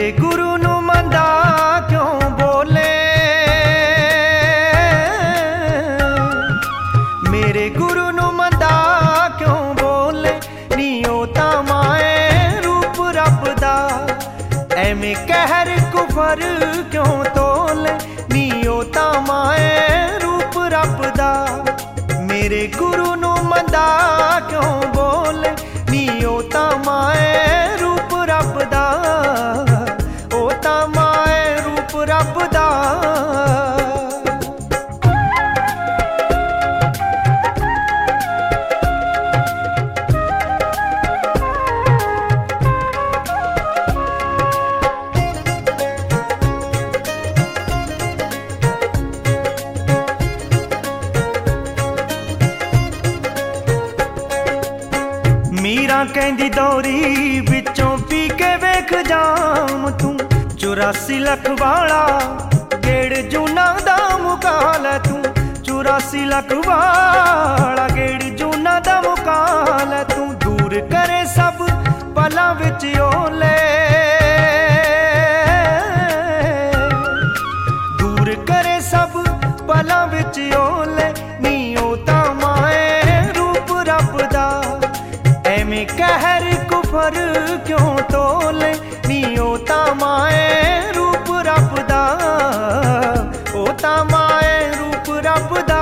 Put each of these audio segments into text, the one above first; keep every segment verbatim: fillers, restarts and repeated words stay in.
मेरे गुरु नू मंदा क्यों बोले, मेरे गुरु नू मंदा क्यों बोले, नी ओ तां माए रूप रब दा, एवें कहर कुफर क्यों तोले, नी ओ तां माए रूप रब दा। मेरे गुरु नू मंदा क्यों बोले, नी ओ तां माए रूप रब दा, ओ तां माए रूप रब दा। मीरा कहंदी दौरी विचों पी के वेख जाम तू, चौरासी लख वाला गेड़ जूना दा मुकाल तू, चौरासी लख वाला गेड़ जूना दा मुकाल तू। दूर करे सब पला विच ओले, दूर करे सब पला विच ओले, नी ओ तां माए रूप रब दा, एवें कहर कुफर क्यों तोले, नी ओ तां माए रूप रब दा, ओ तां माए रूप रब दा।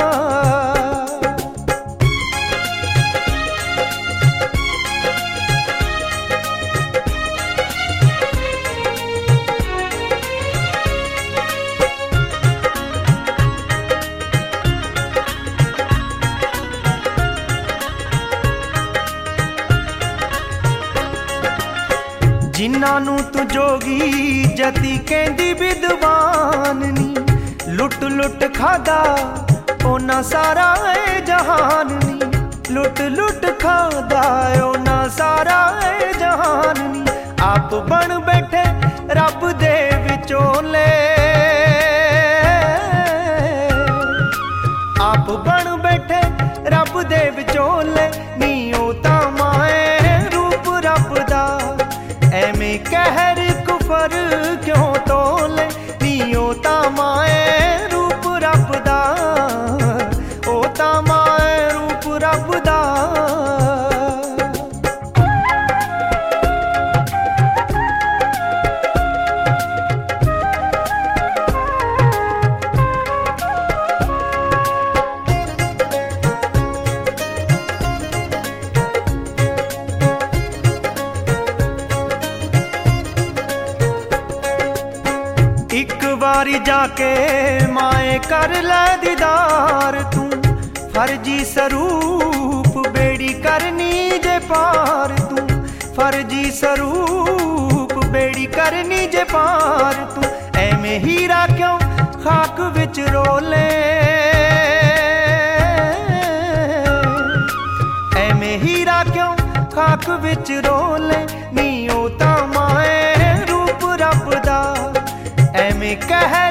जिन्हां नू तू जोगी जती कहंदी विद्वान नी, लुट लुट खादा ओना सारा ए जहान नी, लुट लुट खादा ओना सारा ए जहान नी। आप बन बैठे रब दे विचोले, आप बन बैठे रब दे विचोले, नी ओ तां माए रूप रब दा, एवें कहर कुफर क्यों तोले, नी ओ तां माए रूप रब दा, ओ तां माए रूप रब दा। एक बारी जाके माए कर लै दीदार तू, फर्जी स्वरूप बेड़ी करनी जे पार तू, फर्जी स्वरूप बेड़ी करनी जे पार तू। एवें हीरा क्यों खाक विच रोले, एवें हीरा क्यों खाक विच रोले, नी ओ तां माए रूप रब दा, एवें कहर